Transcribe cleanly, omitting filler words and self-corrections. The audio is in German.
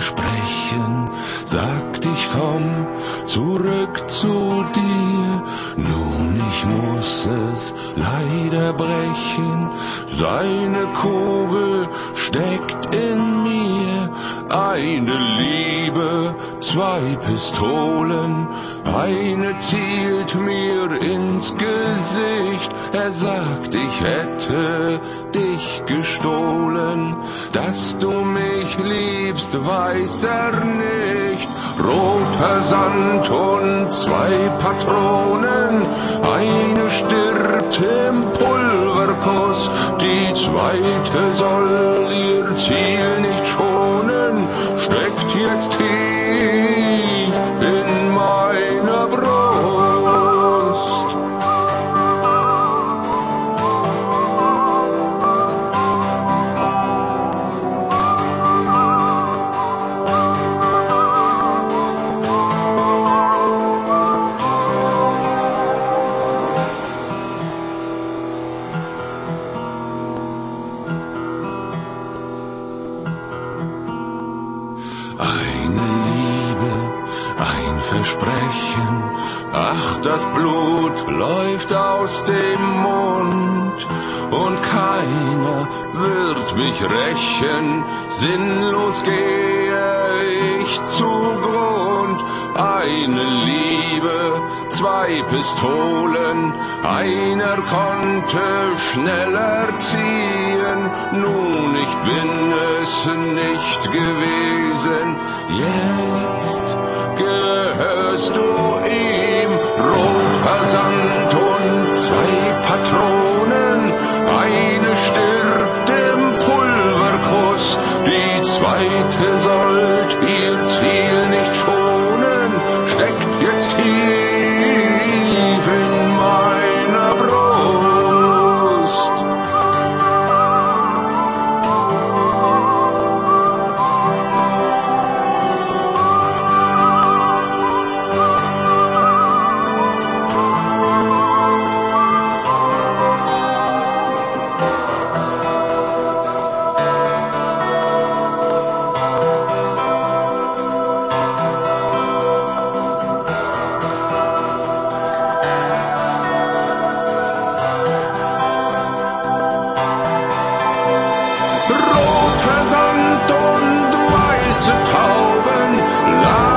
Versprechen, sagt ich komm zurück zu dir. Nun, ich muss es leider brechen, seine Kugel steckt in mir. Eine Liebe, zwei Pistolen, eine zielt mir ins Gesicht. Er sagt, ich hätte dich gestohlen, dass du mich liebst, weiß er nicht. Roter Sand und zwei Patronen, eine stirbt im Pulverkuss, die zweite soll ihr Ziel nicht schonen, steckt jetzt tief in meiner Brust. Eine Liebe, ein Versprechen, ach, das Blut läuft aus dem Mund und keiner wird mich rächen, sinnlos gehe ich zugrund. Eine Liebe, zwei Pistolen, einer konnte schneller ziehen, nun, ich bin es nicht gewesen, jetzt gehörst du ihm. Roter Sand und zwei Patronen, eine stirbt im Pulverkuss, die zweite sollt ihr Ziel nicht schonen, steckt jetzt tief in meiner Brust. Roter Sand und weiße Tauben,